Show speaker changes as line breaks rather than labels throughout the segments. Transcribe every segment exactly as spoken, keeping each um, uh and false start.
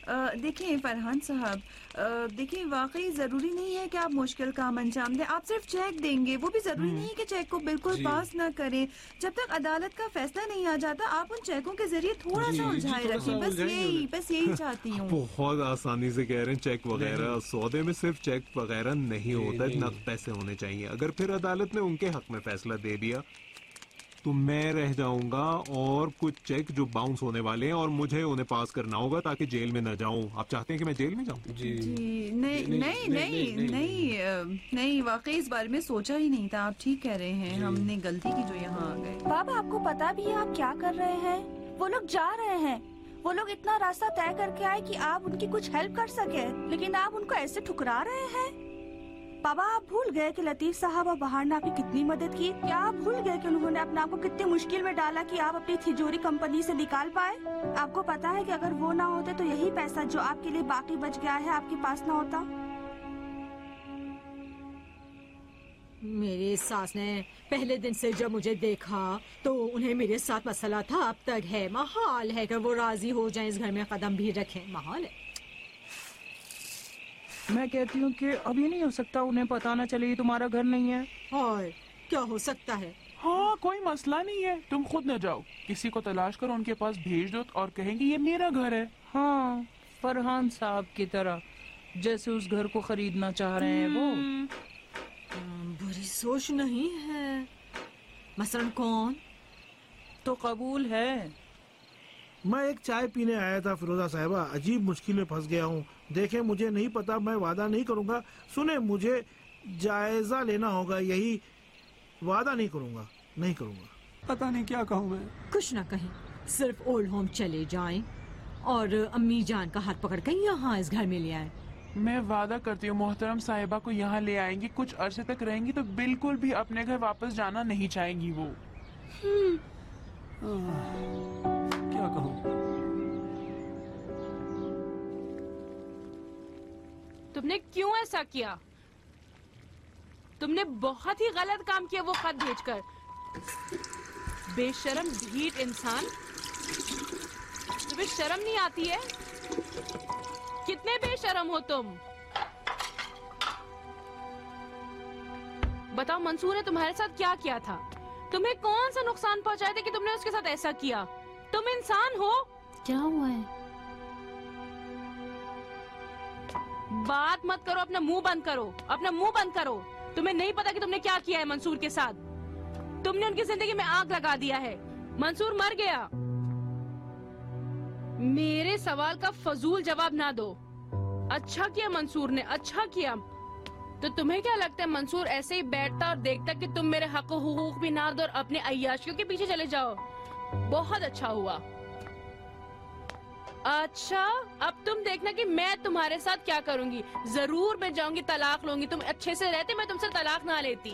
देखिए फरहान साहब, देखिए वाकई जरूरी नहीं है कि आप मुश्किल काम अंजाम दें। आप सिर्फ चेक देंगे, वो भी जरूरी नहीं है कि चेक को बिल्कुल पास ना करें। जब तक अदालत का फैसला नहीं आ जाता, आप उन चेकों के जरिए थोड़ा सा उलझाए रखें। बस यही बस यही चाहती हूँ।
बहुत आसानी से कह रहे हैं चेक वगैरह। सौदे में सिर्फ चेक वगैरह नहीं होता, नकद पैसे होने चाहिए। अगर फिर अदालत ने उनके हक में फैसला दे दिया तो मैं रह जाऊंगा और कुछ चेक जो बाउंस होने वाले हैं और मुझे उन्हें पास करना होगा ताकि जेल में न जाऊं। आप चाहते हैं कि मैं जेल में जाऊं?
जी, जी नहीं नहीं नहीं नहीं नहीं, नहीं, नहीं वाकई इस बारे में सोचा ही नहीं था। आप ठीक कह रहे हैं, हमने गलती की जो यहाँ आ गए।
बाबा आपको पता भी है आप क्या कर रहे हैं? वो लोग जा रहे हैं, वो लोग इतना रास्ता तय करके आए कि आप उनकी कुछ हेल्प कर सके, लेकिन आप उनको ऐसे ठुकरा रहे हैं। बाबा आप भूल गए कि लतीफ साहब और बहार ने आपकी कितनी मदद की? क्या आप भूल गए कि उन्होंने अपने आप को कितनी मुश्किल में डाला कि आप अपनी तिजोरी कंपनी से निकाल पाए? आपको पता है कि अगर वो ना होते तो यही पैसा जो आपके लिए बाकी बच गया है आपके पास ना होता।
मेरी सास ने पहले दिन से जब मुझे देखा तो उन्हें मेरे साथ मसला था, अब तक है। महाल है कि वो राजी हो जाएं, इस घर में कदम भी रखें। महाल है।
मैं कहती हूँ कि अब ये नहीं हो सकता उन्हें पता ना चले तुम्हारा घर नहीं है।
और क्या हो सकता है?
हाँ कोई मसला नहीं है, तुम खुद न जाओ, किसी को तलाश कर उनके पास भेज दो और कहेंगे ये मेरा घर है।
हाँ फरहान साहब की तरह, जैसे उस घर को खरीदना चाह रहे हैं वो।
बुरी सोच नहीं है। मसलन कौन?
तो कबूल है।
मैं एक चाय पीने आया था फिरोजा साहिबा, अजीब मुश्किल में फंस गया हूँ। देखें मुझे नहीं पता, मैं वादा नहीं करूँगा। सुने मुझे जायजा लेना होगा, यही वादा नहीं करूँगा, नहीं करूँगा।
पता नहीं क्या कहूँ मैं।
कुछ ना कहें, सिर्फ ओल्ड होम चले जाएं और अम्मी जान का हाथ पकड़ कर यहाँ इस घर में ले आए।
मैं वादा करती हूँ मोहतरम साहिबा को यहाँ ले आएंगी, कुछ अरसे तक रहेंगी तो बिल्कुल भी अपने घर वापस जाना नहीं चाहेंगी वो।
क्या कहूँ?
तुमने क्यों ऐसा किया? तुमने बहुत ही गलत काम किया वो खत भेजकर। बेशरम ढीठ इंसान, तुम्हें शर्म नहीं आती है? कितने बेशरम हो तुम। बताओ मंसूर ने तुम्हारे साथ क्या किया था? तुम्हें कौन सा नुकसान पहुंचाया था कि तुमने उसके साथ ऐसा किया? तुम इंसान हो?
क्या हुआ है?
बात मत करो, अपना मुंह बंद करो, अपना मुंह बंद करो। तुम्हें नहीं पता कि तुमने क्या किया है मंसूर के साथ? तुमने उनकी जिंदगी में आग लगा दिया है। मंसूर मर गया। मेरे सवाल का फजूल जवाब ना दो। अच्छा किया मंसूर ने, अच्छा किया। तो तुम्हें क्या लगता है मंसूर ऐसे ही बैठता और देखता कि तुम मेरे हक हुकूक भी ना दो और अपने अय्याशियों के पीछे चले जाओ? बहुत अच्छा हुआ। अच्छा अब तुम देखना कि मैं तुम्हारे साथ क्या करूंगी। जरूर मैं जाऊंगी, तलाक लूंगी। तुम अच्छे से रहते, मैं तुमसे तलाक ना लेती।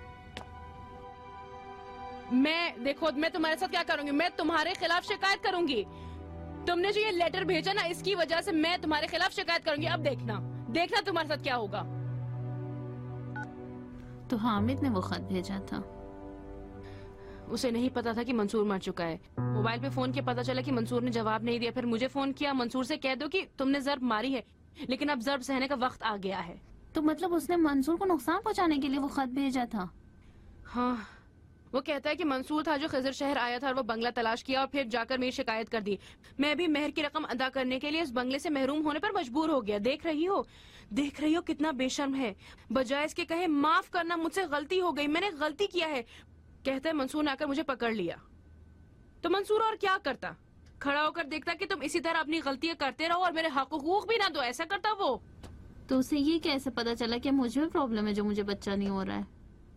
मैं देखो मैं तुम्हारे साथ क्या करूंगी, मैं तुम्हारे खिलाफ शिकायत करूंगी। तुमने जो ये लेटर भेजा ना, इसकी वजह से मैं तुम्हारे खिलाफ शिकायत करूंगी। अब देखना देखना तुम्हारे साथ क्या होगा।
तो हामिद ने वो खत भेजा था।
उसे नहीं पता था कि मंसूर मर चुका है। मोबाइल पे फोन किया, पता चला कि मंसूर ने जवाब नहीं दिया। फिर मुझे फोन किया, मंसूर से कह दो कि तुमने जर्ब मारी है, लेकिन अब जर्ब सहने का वक्त आ गया है।
तो मतलब उसने मंसूर को नुकसान पहुंचाने के लिए वो खत भेजा था?
हाँ, वो कहता है कि मंसूर था जो खिजर शहर आया था और वो बंगला तलाश किया और फिर जाकर मेरी शिकायत कर दी। मैं भी मेहर की रकम अदा करने के लिए इस बंगले से महरूम होने पर मजबूर हो गया। देख रही हो देख रही हो कितना बेशर्म है। बजाय इसके कहे माफ करना, मुझसे गलती हो गई, मैंने गलती किया है। कहता है मंसूर ने आकर मुझे पकड़ लिया। तो मंसूर और क्या करता? खड़ा होकर देखता कि तुम इसी तरह अपनी गलतियां करते रहो और मेरे हक हुकूक भी ना दो। ऐसा करता वो।
तो उसे ये कैसे पता चला कि मुझ में प्रॉब्लम है जो मुझे बच्चा नहीं हो रहा है?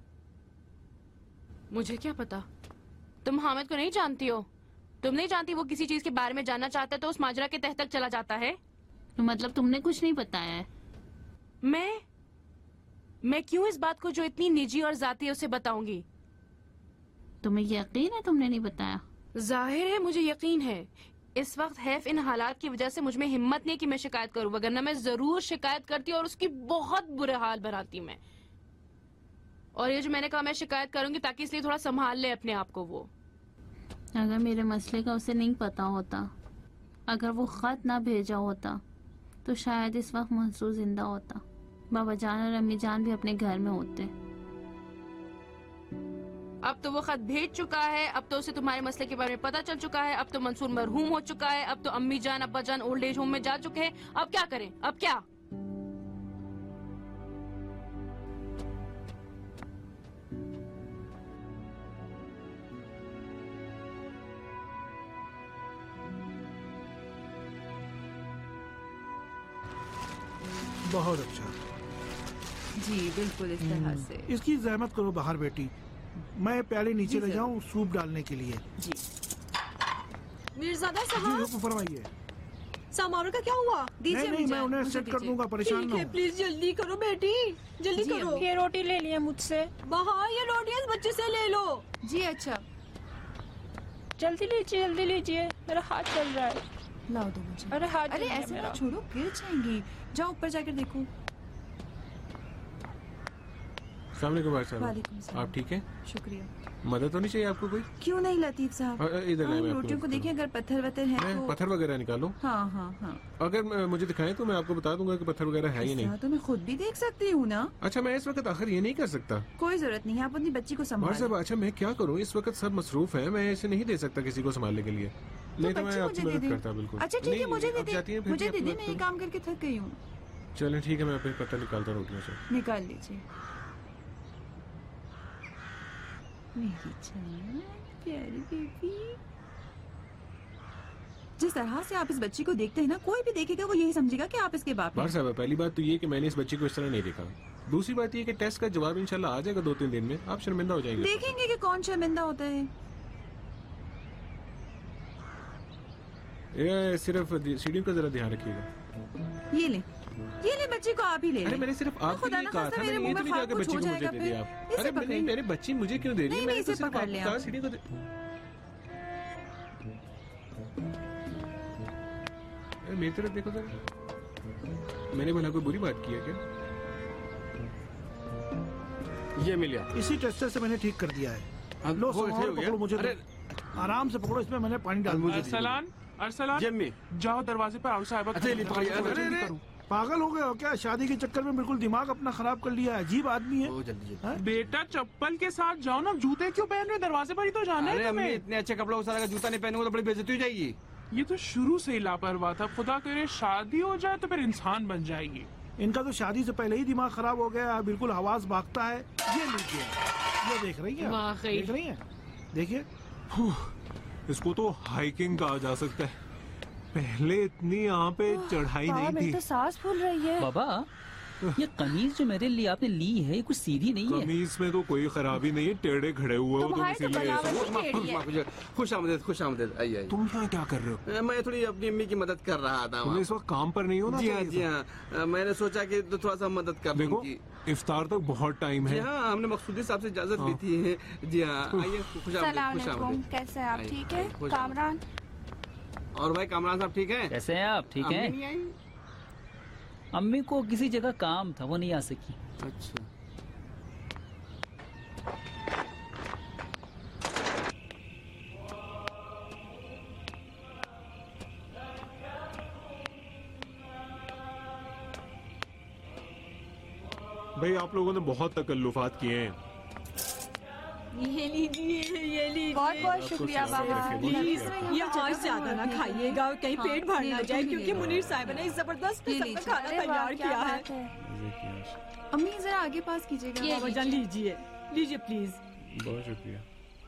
मुझे क्या पता? तुम हामिद को नहीं जानती हो? तुम नहीं जानती वो किसी चीज के बारे में जानना चाहता है तो उस माजरा के तह तक चला जाता है।
तो मतलब तुमने कुछ नहीं बताया है?
मैं मैं क्यों इस बात को जो इतनी निजी और जाती है उसे बताऊंगी?
तुम्हें यकीन है तुमने नहीं बताया?
जाहिर है मुझे यकीन है। इस वक्त हैफ इन हालात की वजह से मुझमें हिम्मत नहीं कि मैं शिकायत करूं, वरना मैं जरूर शिकायत करती और उसकी बहुत बुरे हाल बनाती मैं। और ये जो मैंने कहा मैं शिकायत करूंगी ताकि इसलिए थोड़ा संभाल ले अपने आप को वो।
अगर मेरे मसले का उसे नहीं पता होता,
अगर वो खत ना भेजा होता तो शायद इस वक्त मंसूर जिंदा होता। बाबा जान और अम्मी जान भी अपने घर में होते।
अब तो वो खत भेज चुका है, अब तो उसे तुम्हारे मसले के बारे में पता चल चुका है, अब तो मंसूर मरहूम हो चुका है, अब तो अम्मी जान अब्बा जान ओल्ड एज होम में जा चुके हैं। अब क्या करें? अब क्या?
बहुत अच्छा।
जी बिल्कुल इस तरह से।
इसकी जहमत करो बाहर बेटी, मैं प्याले नीचे
जी
ले
सर।
जाऊं सूप डालने के लिए।
जी
मिर्जादा
जी
साहब,
हुक्म फरमाइए।
सामानों का क्या हुआ?
दीजिए
नहीं नहीं
मुझे,
मैं उन्हें
मुझे
सेट कर
दीजिए।
दूंगा, परेशान
ठीक
ना
है,
हो।
प्लीज जल्दी करो बेटी, जल्दी
जी,
करो।
अम्मी।
ये रोटी ले लिए मुझसे।
बाहर ये रोटियां इस बच्चे से ले लो।
जी अच्छा,
जल्दी लीजिए जल्दी लीजिए, मेरा हाथ चल रहा है।
लाओ दो मुझे।
अरे हाथ
अरे
जल गया
ऐसे
मेरा।
ना छोड़ो, गिर जाएंगी। जाओ ऊपर जाकर देखो।
अस्सलाम भाई साहब,
वालेकुम सलाम।
आप ठीक हैं?
शुक्रिया।
मदद होनी चाहिए आपको कोई?
क्यों नहीं लतीफ साहब,
अ, अ, इधर
हाँ,
लाएं, मैं आपको
रोटियों को
मदद
देखिए, अगर पत्थर वत्थर है
मैं
तो
पत्थर वगैरह निकालूं?
हाँ हाँ हाँ।
अगर मैं- मुझे दिखाएं तो मैं आपको बता दूंगा कि पत्थर वगैरह है या
इस
नहीं।
तरह तो मैं खुद भी देख सकती हूँ ना।
अच्छा, मैं इस वक्त आखिर ये नहीं कर सकता।
कोई जरूरत नहीं है, आप अपनी बच्ची को
भाई साहब,
संभालो।
अच्छा मैं क्या करूं, इस वक्त सब मसरूफ हैं, मैं इसे नहीं दे सकता किसी को संभालने के लिए। नहीं तो मैं
बच्ची
आपकी
मुझे दे
मदद
दे।
करता बिल्कुल।
अच्छा ठीक है,
नहीं,
मुझे दे
आप
दे,
जाती हैं, फिर
मुझे
भी
दे
आपकी
दे,
मदद
मैं ये
करूं।
काम करके थक गई हूँ।
चलें ठीक है, मैं फिर पत्थर निकालता हूं रोटियों से।
निकाल लीजिए। मेरी जान प्यारी बेबी, जिस तरह से आप इस बच्ची को देखते हैं ना, कोई भी देखेगा वो यही समझेगा कि आप इसके बाप
बार
हैं।
साहब, पहली बात तो ये कि मैंने इस बच्ची को इस तरह नहीं देखा। दूसरी बात ये कि टेस्ट का जवाब इंशाल्लाह आ जाएगा दो तीन दिन में, आप शर्मिंदा हो जाएंगे।
देखेंगे कि कौन शर्मिंदा होता है।
ये सिर्फ सीढ़ियों का जरा ध्यान रखिएगा।
ये ले, ये ले, बच्ची को आप ही ले
अरे
लें।
मैंने सिर्फ
तो
आपके
खुदा
लिए
ना
कहा
खास्ता
था,
मेरे
मैंने ये
मुंह
तो
में
नहीं कहा कि
खाक
बच्ची
कुछ
को
हो
मुझे
जाएगा
दे दे
फिर।
आप।
इसे
अरे
पकड़।
नहीं, मेरी बच्ची मुझे क्यों दे रही है?
नहीं,
मैंने
नहीं,
तो
इसे
सिर्फ
पकड़
आपको
लें
कहा
आप।
सीढ़ी को दे। अरे मेरी तरफ देखो जरा, मैंने भला कोई बुरी बात की है क्या?
ये मिल गया।
इसी टेस्टर से मैंने ठीक कर दिया है।
अब
लो
वो
संभालो,
हो गया।
पकड़ो मुझे
अरे
दो। आराम से पकड़ो, इसमें मैंने पानी डाल दिया।
अरसलान, अरसलान,
जम्मी
जाओ दरवाजे पर आओ साहिबा।
अच्छा, ये पकड़िए। अरे,
जल्दी
अरे,
करो।
पागल हो गए हो क्या? शादी के चक्कर में बिल्कुल दिमाग अपना खराब कर लिया है। अजीब आदमी है।
ओ, जल्दी जल्दी।
हैं?
बेटा चप्पल के साथ जाओ ना, जूते क्यों पहन रहे हो? दरवाजे पर ही तो जाना
अरे
है
अम्मी,
तुम्हें।
इतने अच्छे कपड़ों को सारा का जूता नहीं पहनूंगा तो बड़ी बेइज्जती हो जाएगी।
ये तो शुरू से ही लापरवाह था। खुदा करे शादी हो जाए तो फिर इंसान बन जाएगी।
इनका तो शादी से पहले ही दिमाग खराब हो गया है, बिल्कुल हवास भागता है। ये लीजिए, ये देख रही है?
वाकई।
देख रही है? देखिए,
इसको तो हाइकिंग कहा जा सकता है। पहले इतनी यहाँ पे चढ़ाई
बाबा
नहीं
मेरी
थी।
तो सांस फूल रही है।
बाबा, ये कमीज जो मेरे लिए आपने ली है ये कुछ सीधी नहीं है।
कमीज में तो कोई खराबी नहीं है, टेढ़े खड़े हुए हो तुम
तुम्हारी तो
इसीलिए ऐसा-
बनावट ही टेढ़ी है।
खुश आमदेद, खुश आमदेद। आइए आइए।
तुम यहाँ क्या कर रहे हो?
मैं थोड़ी अपनी अम्मी की मदद कर रहा था
तुम
वहाँ।
इस वक्त काम पर नहीं हो ना?
जी हाँ
तो
जी हाँ, अ, मैंने सोचा कि तो थोड़ा सा मदद कर दूं
देखो,
उनकी।
इफ्तार तक बहुत टाइम
जी
है।
हाँ, हमने मकसूदी साहब से इजाजत ली थी। जी हाँ, आइए, खुश आमदेद,
सलाम
खुश
अलैकुम,
आमदेद।
कैसे हैं आप?
आइए,
ठीक है
आइए, खुश
कामरान?
और भाई कामरान साहब ठीक है?
कैसे हैं आप? ठीक
अम्मी
है।
नहीं आई?
अम्मी को किसी जगह काम था, वो नहीं आ सकी।
अच्छा।
भाई आप लोगों ने बहुत तकल्लुफात किए हैं।
ये लीजिए, ये लीजिए।
बहुत बहुत शुक्रिया बाबा।
प्लीज ये आज ज्यादा ना खाइएगा, कहीं
हाँ,
पेट भर
ये
ना
लो,
जाए,
तुम ही
क्योंकि
ले लो।
मुनीर साहब ने इस जबरदस्त
ये
किस्म का
लीजिए।
खाना
अरे वाह,
तैयार
क्या
किया है।
बात है।
अम्मी जरा आगे पास कीजिएगा।
ये
बाबा जान लीजिए, लीजिए प्लीज।
बहुत शुक्रिया।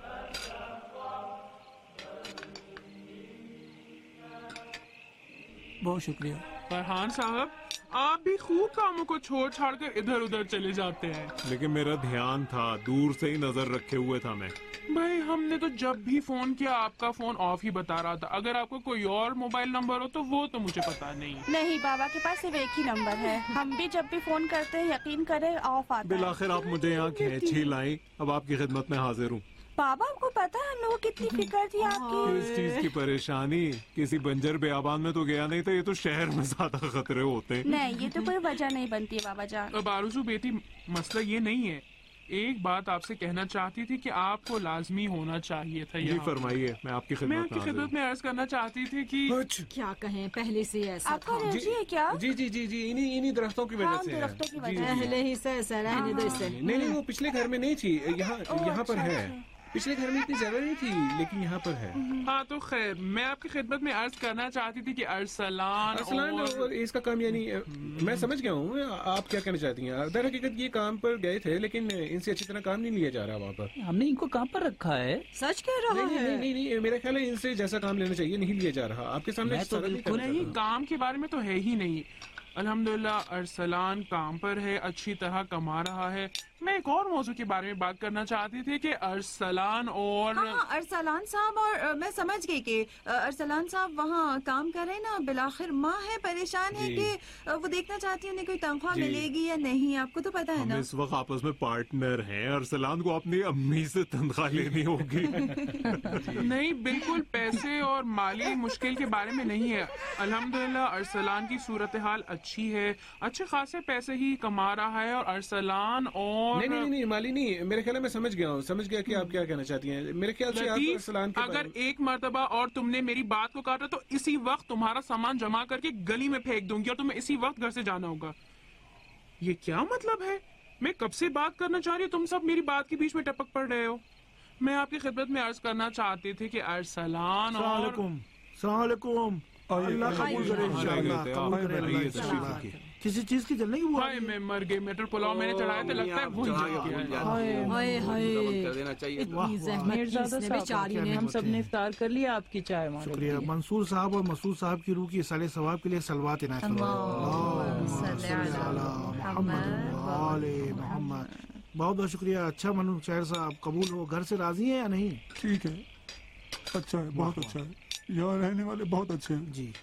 बहुत शुक्रिया।
फरहान साहब, आप भी खूब कामों को छोड़ छाड़ कर इधर उधर चले जाते हैं।
लेकिन मेरा ध्यान था, दूर से ही नजर रखे हुए था मैं।
भाई हमने तो जब भी फोन किया आपका फोन ऑफ ही बता रहा था। अगर आपका कोई और मोबाइल नंबर हो तो वो तो मुझे पता नहीं।
नहीं, बाबा के पास सिर्फ एक ही नंबर है। हम भी जब भी फोन करते हैं यकीन करें ऑफ आता है।
बिलाखिर आप मुझे यहाँ खींच ही लाई। अब आपकी खिदमत में हाजिर हूँ।
बाबा आपको पता है हम लोगों को कितनी फिक्र थी आपकी।
किस चीज की परेशानी? किसी बंजर बेआबान में तो गया नहीं था, ये तो शहर में ज्यादा खतरे होते हैं।
नहीं, ये तो कोई वजह नहीं बनती है बाबा जान।
अब आरुजू बेटी, मसला ये नहीं है। एक बात आपसे कहना चाहती थी कि आपको लाजमी होना चाहिए था
जी
यहाँ।
फरमाइए, मैं आपकी
मैं
खिदमत
आपकी
में हाजिर
खिदमत में अर्ज करना चाहती थी कि
क्या कहें, पहले से ऐसा
आपको
था।
एलर्जी है क्या?
जी जी जी जी इन्हीं इन्हीं दरख्तों की वजह
हाँ,
से है।
दरख्तों की
जी,
वजह
जी,
से।
जी।
पहले ही से ऐसा रहने दो इसे।
नहीं नहीं वो पिछले घर में नहीं थी, यहाँ
ओह,
यहाँ पर
अच्छा,
है।
अच्छा।
पिछले घर में इतनी ज्यादा नहीं थी, लेकिन यहाँ पर है।
हाँ तो खैर मैं आपकी खिदमत में अर्ज करना चाहती थी कि अरसलान
अरसलान
और
और इसका काम यानी मैं समझ गया हूँ आप क्या कहना चाहती हैं। दर हकीकत ये काम पर गए थे, लेकिन इनसे अच्छी तरह काम नहीं लिया जा रहा वहाँ पर।
हमने इनको काम पर रखा है।
सच कह रहा
नहीं नहीं
है।
नहीं नहीं मेरा ख्याल है इनसे जैसा काम लेना चाहिए नहीं लिया जा रहा। आपके सामने
मैं तो
सारा नहीं
बिल्कुल
करना
नहीं,
चाहता।
काम के बारे में तो है ही नहीं। अल्हम्दुलिल्लाह अरसलान काम पर है, अच्छी तरह कमा रहा है। मैं एक और मौजू के बारे में बात करना चाहती थी कि अरसलान और
हाँ हाँ, अरसलान साहब और अ, मैं समझ गई कि अ, अरसलान साहब वहाँ काम कर रहे हैं ना, बिलाखिर माँ है परेशान है
जी।
कि अ, वो देखना चाहती है उन्हें कोई तनख्वाह
जी।
मिलेगी या नहीं। आपको तो पता है
हम
ना।
इस वक्त आपस में पार्टनर हैं। अरसलान को अपनी अम्मी से तनख्वाह लेनी होगी।
नहीं, बिल्कुल पैसे और माली मुश्किल के बारे में नहीं है। अल्हम्दुलिल्लाह अरसलान की सूरत हाल अच्छी है, अच्छे खासे पैसे ही कमा रहा है। और अरसलान और
नहीं नहीं नहीं माली नहीं, मेरे ख्याल में मैं समझ गया हूँ, समझ गया कि आप क्या कहना चाहती हैं। मेरे ख्याल से आप
लतीफ,
अरसलान के
अगर
बारे में-
एक मर्तबा और तुमने मेरी बात को काटा तो इसी वक्त तुम्हारा सामान जमा करके गली में फेंक दूंगी और तुम्हें इसी वक्त घर से जाना होगा। ये क्या मतलब है? मैं कब से बात करना चाह रही हूँ, तुम सब मेरी बात के बीच में टपक पड़ रहे हो। मैं आपकी खिदमत में अर्ज करना चाहती थी कि अरसलान और
सलाम सलाम। अल्लाह कबूल करे इंशाअल्लाह, कबूल करे अल्लाह इंशाअल्लाह। किसी चीज की जलने की बुआ
हाय मैं मर गई। मटर पुलाव मैंने चढ़ाया था, लगता है भूल गया।
हाय हाय,
कर देना चाहिए।
इतनी जहमत की
मिर्जादा
इसने
साहब,
बेचारी ने।
हम सब ने इफ्तार कर लिया आपकी चाय हमारे
शुक्रिया।
लिए।
मंसूर साहब और मसूद साहब की रूह की साले सवाब के लिए सलवात इनायत
अल्लाहुम्मा सल्ली अला
मोहम्मद। बहुत बहुत शुक्रिया। अच्छा मनु शहर साहब, कबूल हो। घर से राजी है या नहीं?
ठीक है, अच्छा है, बहुत अच्छा है। यहाँ रहने वाले बहुत अच्छे हैं।
जी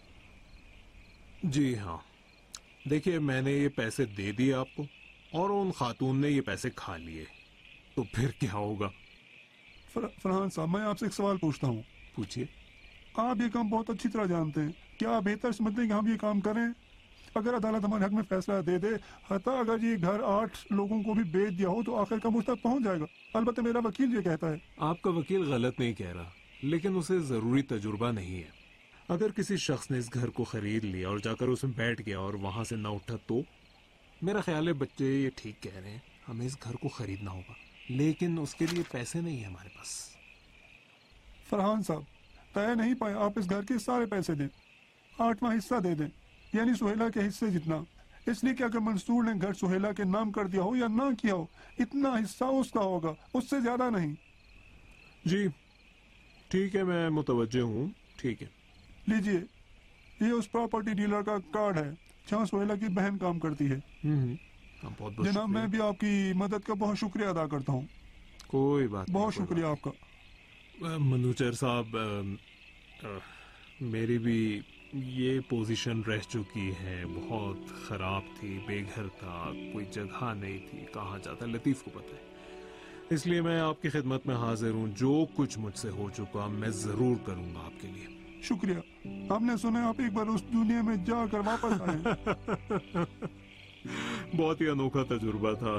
जी हाँ, देखिए मैंने ये पैसे दे दिए आपको और उन खातून ने ये पैसे खा लिए, तो फिर क्या होगा?
फर, फरहान साहब, मैं आपसे एक सवाल पूछता हूँ।
पूछिए।
आप ये काम बहुत अच्छी तरह जानते हैं, क्या आप बेहतर समझते हैं कि हम ये काम करें? अगर अदालत हमारे हक में फैसला दे दे, हता अगर ये घर आठ लोगों को भी बेच दिया हो तो आखिर का मुझ तक पहुँच जाएगा। अलबत्ता मेरा वकील ये कहता है।
आपका वकील गलत नहीं कह रहा, लेकिन उसे जरूरी तजुर्बा नहीं है। अगर किसी शख्स ने इस घर को खरीद लिया और जाकर उसमें बैठ गया और वहां से न उठा, तो मेरा ख्याल है बच्चे ये ठीक कह रहे हैं, हमें इस घर को खरीदना होगा, लेकिन उसके लिए पैसे नहीं है हमारे पास।
फरहान साहब, तय नहीं पाए आप इस घर के सारे पैसे दें, आठवां हिस्सा दे दें, यानी सुहेला के हिस्से जितना। इसलिए कि अगर मंसूर ने घर सुहेला के नाम कर दिया हो या ना किया हो, इतना हिस्सा उसका होगा, उससे ज्यादा नहीं।
जी ठीक है, मैं मुतवज्जे हूँ। ठीक है,
लीजिए, ये उस प्रॉपर्टी डीलर का कार्ड है जहाँ सुहेला की बहन काम करती है।
हम्म, हाँ, बहुत बहुत
जनाब, मैं
शुक्रिया।
भी आपकी मदद का बहुत शुक्रिया अदा करता हूँ।
कोई बात नहीं,
बहुत
कोई
शुक्रिया आपका।
बात- अ, मनूचर साहब, अ, अ, मेरी भी ये पोजीशन रह चुकी है, बहुत खराब थी, बेघर था, कोई जगह नहीं थी, कहाँ जाता, लतीफ को पता है। इसलिए मैं आपकी खिदमत में हाजिर हूँ। जो कुछ मुझसे हो चुका मैं जरूर करूंगा आपके लिए।
शुक्रिया। हमने सुना आप एक बार उस दुनिया में जाकर वापस आए।
बहुत ही अनोखा तजुर्बा था।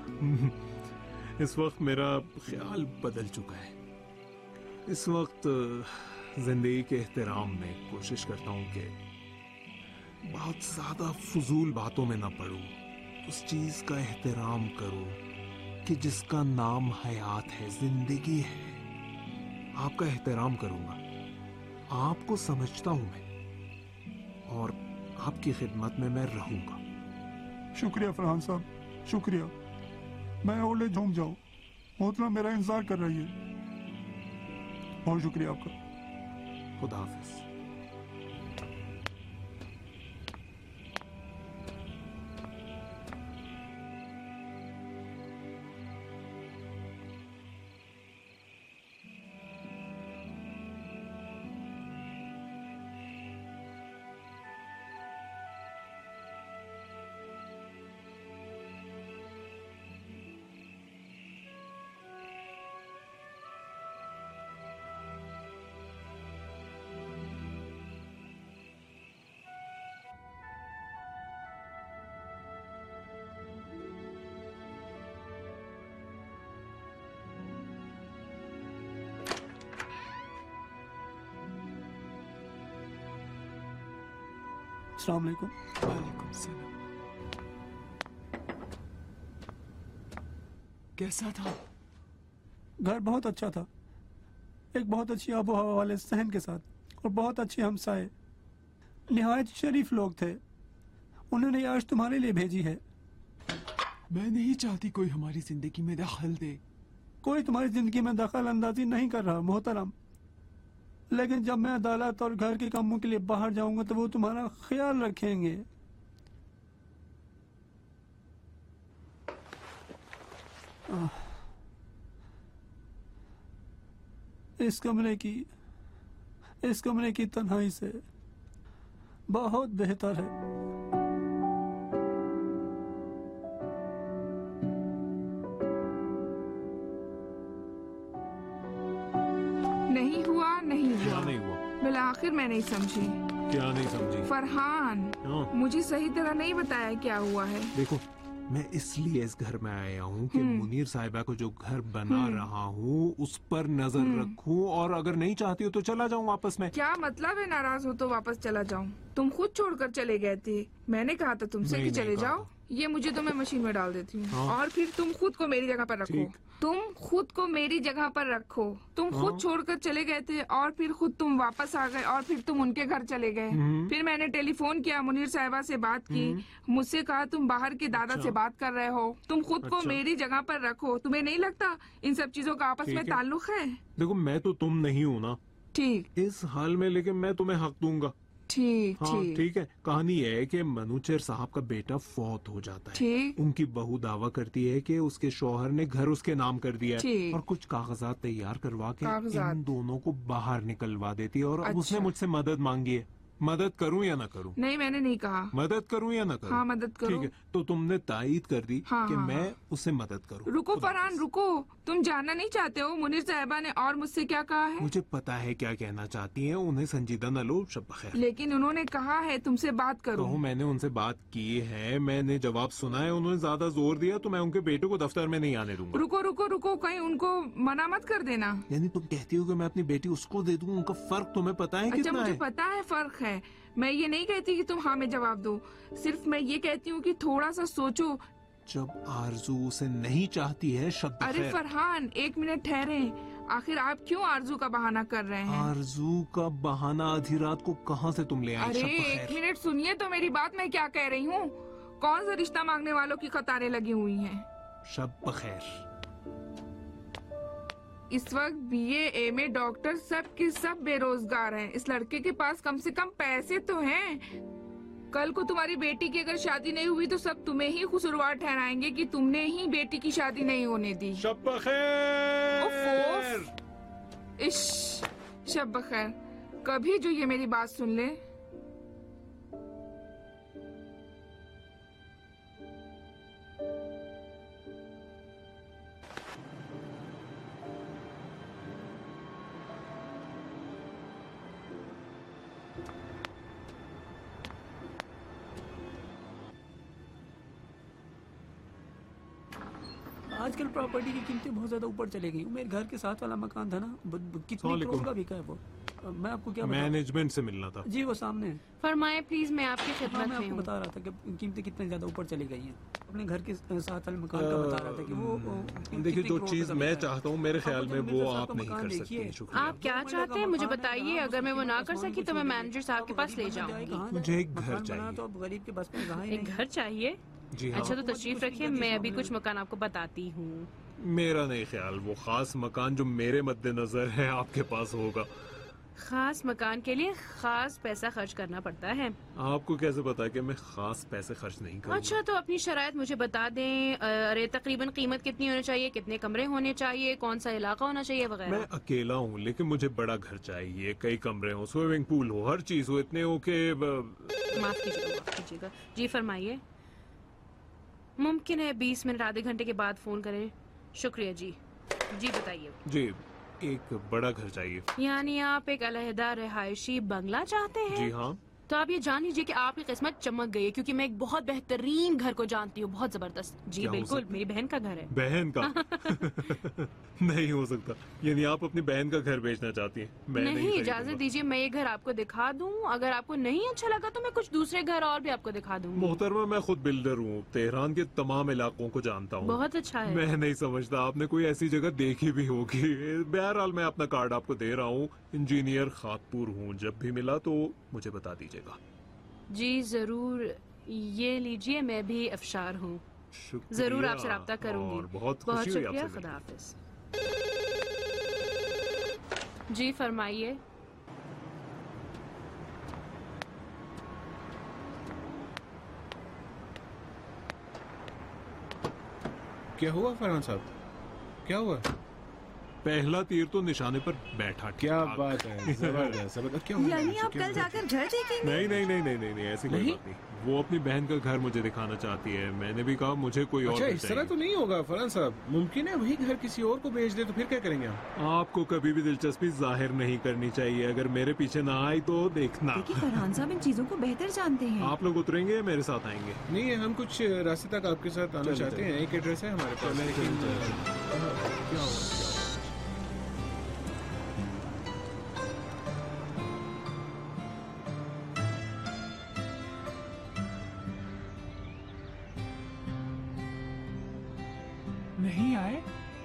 इस वक्त मेरा ख्याल बदल चुका है। इस वक्त जिंदगी के एहतराम में कोशिश करता हूँ कि बहुत ज्यादा फजूल बातों में ना पड़ूं, उस चीज का एहतराम करूं कि जिसका नाम हयात है, जिंदगी है। आपका एहतराम करूंगा, आपको समझता हूं मैं, और आपकी खिदमत में मैं रहूंगा।
शुक्रिया फरहान साहब, शुक्रिया। मैं ओले झूम जाऊं, मोहतरमा मेरा इंतजार कर रही है। बहुत शुक्रिया आपका।
खुदा हाफिज।
अस्सलाम वालेकुम।
वालेकुम सलाम। कैसा था?
घर बहुत अच्छा था, एक बहुत अच्छी आबो हवा वाले सहन के साथ और बहुत अच्छे हमसाए, निहायत शरीफ लोग थे। उन्होंने ये आज तुम्हारे लिए भेजी है।
मैं नहीं चाहती कोई हमारी जिंदगी में दखल दे।
कोई तुम्हारी जिंदगी में दखल अंदाजी नहीं कर रहा मोहतरम, लेकिन जब मैं अदालत और घर के कामों के लिए बाहर जाऊंगा तो वो तुम्हारा ख्याल रखेंगे। आह, इस कमरे की इस कमरे की तन्हाई से बहुत बेहतर है।
नहीं हुआ नहीं हुआ
क्या नहीं हुआ?
बिल आखिर मैं नहीं समझी।
क्या नहीं समझी?
फरहान
हाँ।
मुझे सही तरह नहीं बताया क्या हुआ है।
देखो, मैं इसलिए इस घर में आया हूँ कि
हम्म।
मुनीर साहिबा को जो घर बना
हम्म।
रहा हूँ उस पर नजर
हम्म।
रखूँ, और अगर नहीं चाहती हो तो चला जाऊँ वापस में।
क्या मतलब है नाराज हो तो वापस चला जाऊं? तुम खुद छोड़कर चले गए थे। मैंने कहा था तुमसे
नहीं,
कि
नहीं
चले
कहा
जाओ। ये मुझे तो मैं मशीन में डाल देती हूँ।
हाँ।
और फिर तुम खुद को मेरी जगह पर रखो।
ठीक।
तुम खुद को मेरी जगह पर रखो। तुम
हाँ।
खुद छोड़कर चले गए थे और फिर खुद तुम वापस आ गए और फिर तुम उनके घर चले गए।
हम्म।
फिर मैंने टेलीफोन किया, मुनीर साहिबा से बात की। मुझसे कहा तुम बाहर के दादा
अच्छा।
से बात कर रहे हो। तुम खुद को
अच्छा।
मेरी जगह पर रखो। तुम्हें नहीं लगता इन सब चीजों का आपस
ठीक
में
है।
ताल्लुक है?
देखो, मैं तो तुम नहीं हूँ ना
ठीक
इस हाल में, लेकिन मैं तुम्हें हक दूंगा।
ठीक
हाँ
ठीक
ठीक है। कहानी यह है कि मनुचेर साहब का बेटा फौत हो जाता है।
ठीक।
उनकी बहू दावा करती है कि उसके शौहर ने घर उसके नाम कर दिया है
ठीक।
और कुछ कागजात तैयार करवा के
कागजात।
इन दोनों को बाहर निकलवा देती है। और अब
अच्छा।
उसने मुझसे मदद मांगी है। मदद करूं या ना करूं?
नहीं, मैंने नहीं कहा।
मदद करूं या ना करूं?
हाँ, मदद करो।
ठीक है, तो तुमने तायीद कर दी
हाँ,
कि
हाँ,
मैं
हाँ।
उसे मदद करूं।
रुको फरहान रुको। तुम जानना नहीं चाहते हो मुनीर साहिबा ने और मुझसे क्या कहा है?
मुझे पता है क्या कहना चाहती हैं। उन्हें संजीदा न लो, शब बखैर।
लेकिन उन्होंने कहा है तुमसे बात करो।
कहो, मैंने उनसे बात की है, मैंने जवाब सुना है। उन्होंने ज्यादा जोर दिया तो मैं उनके बेटे को दफ्तर में नहीं आने दूंगा।
रुको रुको रुको, कहीं उनको मना मत कर देना।
यानी तुम कहती हो कि मैं अपनी बेटी उसको दे दूं? उनका फर्क तुम्हें पता है
अच्छा,
कितना
मुझे
है?
पता है फर्क है। मैं ये नहीं कहती कि तुम हाँ में जवाब दो। सिर्फ मैं ये कहती हूँ कि थोड़ा सा सोचो।
जब आरजू उसे नहीं चाहती है, शब
अरे
बखैर।
फरहान, एक मिनट ठहरे। आखिर आप क्यों आरजू का बहाना कर रहे हैं?
आरजू का बहाना आधी रात को कहाँ से तुम ले आई?
अरे
शब
एक
बखैर।
मिनट सुनिए तो मेरी बात। मैं क्या कह रही हूँ? कौन सा रिश्ता मांगने वालों की कतारें लगी हुई हैं।
शब बखैर।
इस वक्त बीए, एमए, डॉक्टर सब के सब बेरोजगार हैं। इस लड़के के पास कम से कम पैसे तो हैं। कल को तुम्हारी बेटी की अगर शादी नहीं हुई तो सब तुम्हें ही कसूरवार ठहराएंगे कि तुमने ही बेटी की शादी नहीं होने दी।
शब बखैर।
उफ, उफ। इश, शब बखैर। कभी जो ये मेरी बात सुन ले।
आजकल प्रॉपर्टी की कीमतें बहुत ज्यादा ऊपर चली गई। मेरे घर के साथ वाला मकान था ना, ब- ब- कितने
अस्सलाम
करोड़ का बिका है वो। मैं आपको क्या बताऊं?
मैनेजमेंट से मिलना था।
जी वो सामने है।
फरमाए प्लीज, मैं आपकी
हाँ,
खिदमत
मैं
में
आपको
हूँ।
बता रहा था कि कीमतें कितने ज्यादा ऊपर चली गई हैं। अपने घर के साथ वाले मकान का बता रहा था कि वो वो
देखिए,
कितने
जो
करोड़
चीज
का
मैं
बिका है।
चाहता हूँ मेरे ख्याल में वो
साहब
आप
का
नहीं
मकान
कर सकती
देखिए।
हैं। शुक्रिया।
आप क्या चाहते हैं मुझे बताइए। अगर मैं वो ना कर सकी तो मैं मैनेजर साहब के पास ले जाऊंगी।
मुझे एक घर
बना
चाहिए।
तो अब गरीब के बस में रहा ही
एक
नहीं।
घर चाहिए?
जी हाँ।
अच्छा, तो तशरीफ रखिए, मैं अभी कुछ मकान आपको बताती हूँ।
मेरा नहीं ख्याल वो खास मकान जो मेरे मद्देनजर है आपके पास होगा।
खास मकान के लिए खास पैसा खर्च करना पड़ता है।
आपको कैसे पता कि मैं खास पैसे खर्च नहीं करूँगा?
अच्छा, तो अपनी शराइत मुझे बता दें। अरे तकरीबन कीमत कितनी होनी चाहिए, कितने कमरे होने चाहिए, कौन सा इलाका होना चाहिए
मैं
वगैरह।
अकेला हूँ, लेकिन मुझे बड़ा घर चाहिए, कई कमरे हो, स्विमिंग पूल हो, हर चीज हो, इतने हो के
माफ कीजिएगा, माफ कीजिएगा। जी फरमाइए। मुमकिन है बीस मिनट आधे घंटे के बाद फोन करें। शुक्रिया जी। जी बताइए।
जी, एक बड़ा घर चाहिए।
यानी आप एक अलहदा रिहायशी बंगला चाहते हैं?
जी हाँ।
तो आप ये जान लीजिए कि आपकी किस्मत चमक गई है, क्योंकि मैं एक बहुत बेहतरीन घर को जानती हूँ, बहुत जबरदस्त। जी
क्या हो
बिल्कुल,
सकता?
मेरी बहन का घर है।
बहन का? नहीं हो सकता। यानी आप अपनी बहन का घर बेचना चाहती हैं? मैं
नहीं,
नहीं
इजाजत दीजिए मैं ये घर आपको दिखा दूं। अगर आपको नहीं अच्छा लगा तो मैं कुछ दूसरे घर और भी आपको दिखा दूंगी।
मोहतरमा, मैं खुद बिल्डर हूँ, तेहरान के तमाम इलाकों को जानता हूँ।
बहुत अच्छा है।
मैं नहीं समझता आपने कोई ऐसी जगह देखी भी होगी। बहरहाल मैं अपना कार्ड आपको दे रहा हूँ, इंजीनियर खातपुर हूँ। जब भी मिला तो मुझे बता दीजिएगा।
जी जरूर, ये लीजिए, मैं भी अफशार हूँ।
शुक्रिया,
जरूर आपसे राब्ता करूंगी।
और बहुत
बहुत
खुशी हुई
शुक्रिया,
आपसे
खुदा हाफिज। जी फरमाइए।
क्या हुआ फरहान साहब, क्या हुआ?
पहला तीर तो निशाने पर बैठा।
क्या बात है, जबरदस्त जबरदस्त। क्या हुआ?
यानी आप कल जाकर घर देखेंगे?
नहीं नहीं नहीं नहीं नहीं, नहीं ऐसी कोई बात नहीं। वो अपनी बहन का घर मुझे दिखाना चाहती है। मैंने भी कहा मुझे कोई और
अच्छा,
घर
इस तरह
चाहिए।
तो नहीं होगा फरहान साहब। मुमकिन है वही घर किसी और को बेच दे, तो फिर क्या करेंगे आप?
आपको कभी भी दिलचस्पी जाहिर नहीं करनी चाहिए। अगर मेरे पीछे ना आई तो देखना।
देखिए फरहान साहब इन चीजों को बेहतर जानते हैं।
आप लोग उतरेंगे, मेरे साथ आएंगे?
नहीं, हम कुछ रास्ते तक आपके साथ आना
चलो,
चाहते
चलो।
हैं। एक एड्रेस है हमारे पास, लेकिन क्या होगा?
नहीं आए?